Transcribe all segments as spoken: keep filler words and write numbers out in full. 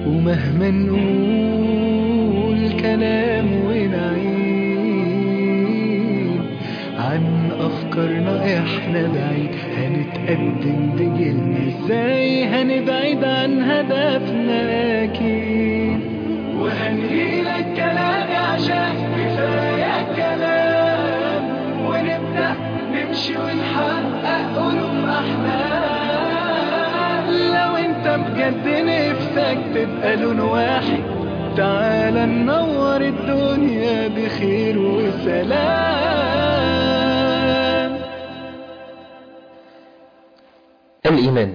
ومهما نقول كلام ونعيد عن أفكارنا إحنا بعيد، هنتقدم بجيلنا إزاي هنبعد عن هدفنا أكيد. وهنهيلك كلامي عشان كفاية كلام، ونبدأ نمشي ونحقق ألوف أحلام. لو أنت بجد نفسك تبقى لون واحد، تعالى ننور الدنيا بخير وسلام. الإيمان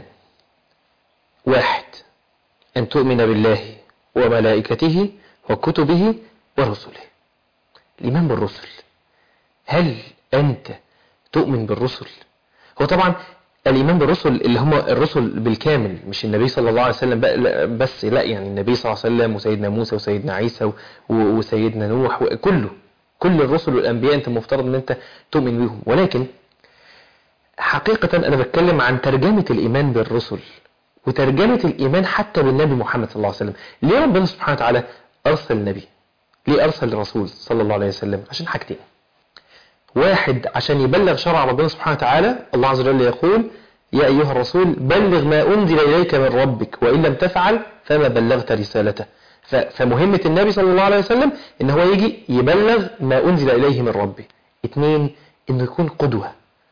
واحد، أن تؤمن بالله وملائكته وكتبه ورسله. الإيمان بالرسل، هل أنت تؤمن بالرسل؟ هو طبعا الإيمان بالرسل اللي هم الرسل بالكامل، مش النبي صلى الله عليه وسلم بس، لا، يعني النبي صلى الله عليه وسلم وسيدنا موسى وسيدنا عيسى وسيدنا نوح وكله، كل الرسل والأنبياء أنت مفترض أن أنت تؤمن بهم. ولكن حقيقة أنا بتكلم عن ترجمة الإيمان بالرسل وترجمة الإيمان حتى بالنبي محمد صلى الله عليه وسلم. ليه ربنا سبحانه وتعالى أرسل النبي؟ ليه أرسل الرسول صلى الله عليه وسلم؟ عشان حاجتين. واحد، عشان يبلغ شرع ربنا سبحانه وتعالى. الله عز وجل يقول: يا أيها الرسول بلغ ما أنزل إليك من ربك وإن لم تفعل فما بلغت رسالته. فمهمة النبي صلى الله عليه وسلم إن هو يجي يبلغ ما أنزل إليه من ربه. اثنين، إنه يكون قدوة،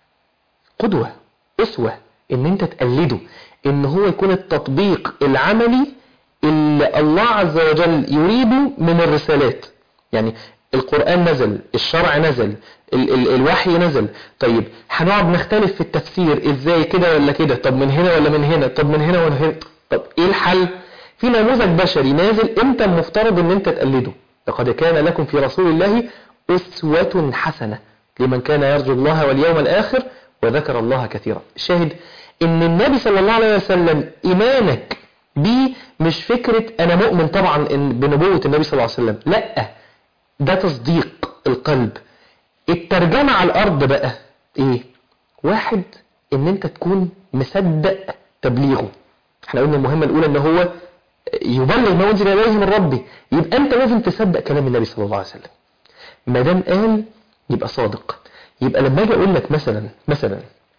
قدوة أسوة، إن أنت تقلده، إن هو يكون التطبيق العملي اللي الله عز وجل يريده من الرسالات. يعني القرآن نزل، الشرع نزل، ال ال الوحي نزل. طيب هنقعد نختلف في التفسير، ازاي كده ولا كده، طب من هنا ولا من هنا، طب من هنا ولا هنا، طب ايه الحل؟ في نموذج بشري نازل، انت المفترض ان انت تقلده. لقد كان لكم في رسول الله أسوة حسنة لمن كان يرجو الله واليوم الآخر وذكر الله كثيرا. الشاهد ان النبي صلى الله عليه وسلم ايمانك بيه مش فكرة انا مؤمن طبعا إن بنبوة النبي صلى الله عليه وسلم، لا، ده تصديق القلب. الترجمة على الارض بقى ايه؟ واحد، ان انت تكون مصدق تبليغه. احنا قلنا المهمة الاولى ان هو يبلغ ما انزل اليه من ربي، يبقى انت لازم تصدق كلام النبي صلى الله عليه وسلم. ما دام قال يبقى صادق. يبقى لما اجي اقول لك مثلا مثلا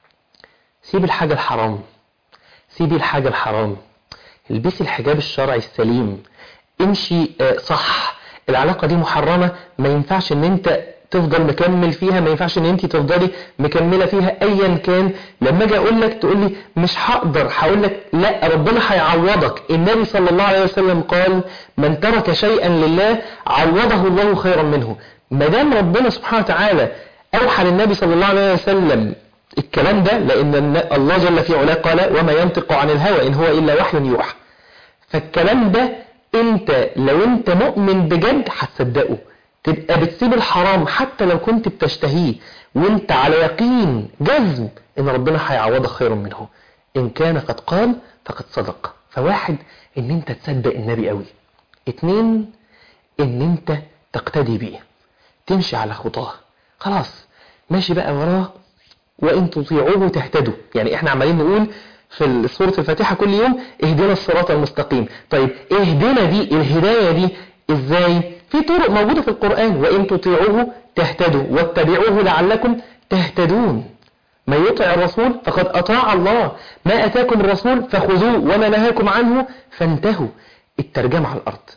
سيب الحاجة الحرام، سيبي الحاجة الحرام، البسي الحجاب الشرعي السليم، امشي صح، العلاقة دي محرمة، ما ينفعش ان انت تفضل مكمل فيها، ما ينفعش ان انت تفضلي مكملة فيها ايا كان. لما اجي اقول لك تقول لي مش هقدر، هقول لك لا، ربنا هيعوضك. النبي صلى الله عليه وسلم قال: من ترك شيئا لله عوضه الله خيرا منه. ما دام ربنا سبحانه وتعالى اوحى للنبي صلى الله عليه وسلم الكلام ده، لان الله جل في علاه قال: وما ينطق عن الهوى ان هو الا وحي يوحى. فالكلام ده انت لو انت مؤمن بجد هتصدقه، تبقى بتسيب الحرام حتى لو كنت بتشتهيه وانت على يقين جزم ان ربنا هيعوضك خيرا منه. ان كان قد قال فقد صدق. فواحد، ان انت تصدق النبي قوي. اتنين، ان انت تقتدي بيه، تمشي على خطاه، خلاص ماشي بقى وراه، وإن تطيعوه تهتدوا. يعني احنا عمالين نقول في سورة الفاتحة كل يوم: اهدنا الصراط المستقيم. طيب اهدنا دي، الهداية دي ازاي؟ في طرق موجودة في القرآن: وإن تطيعوه تهتدوا واتبعوه لعلكم تهتدون. ما يطع الرسول فقد أطاع الله، ما أتاكم الرسول فخذوه وما نهاكم عنه فانتهوا. الترجمة على الأرض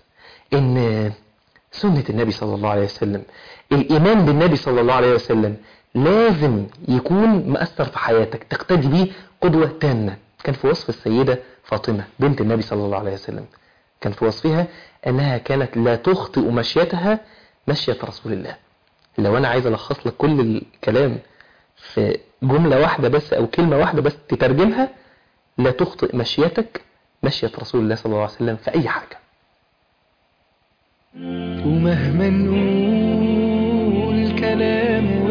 إن سنة النبي صلى الله عليه وسلم، الإيمان بالنبي صلى الله عليه وسلم لازم يكون مؤثر في حياتك، تقتدي بيه قدوة تامة. كان في وصف السيدة فاطمة بنت النبي صلى الله عليه وسلم، كان في وصفها أنها كانت لا تخطئ مشيتها مشية رسول الله. لو أنا عايز ألخص لك كل الكلام في جملة واحدة بس أو كلمة واحدة بس تترجمها: لا تخطئ مشيتك مشية رسول الله صلى الله عليه وسلم في أي حاجة. ومهما نقول كلام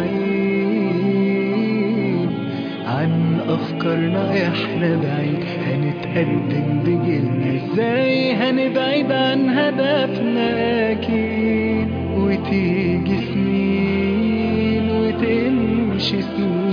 ونعيد عن أفكارنا إحنا بعيد، هنتقدم بجيلنا إزاي هنبعد عن هدفنا أكيد. وتيجي سنين وتمشي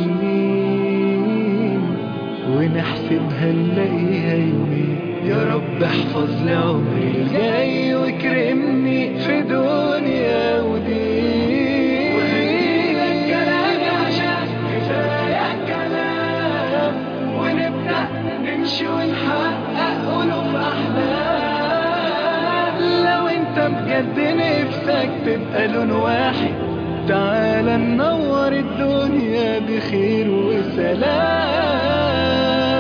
سنين ونحسبها نلاقيها يومين، يا رب رب احفظ لي عمري الجاي واكرمني في دنيا ودين. وخلينا الكلام عشان كفاية كلام، ونبدأ نمشي ونحقق ألوف أحلام. لو انت بجد نفسك تبقى لون واحد، تعال ننور الدنيا بخير وسلام.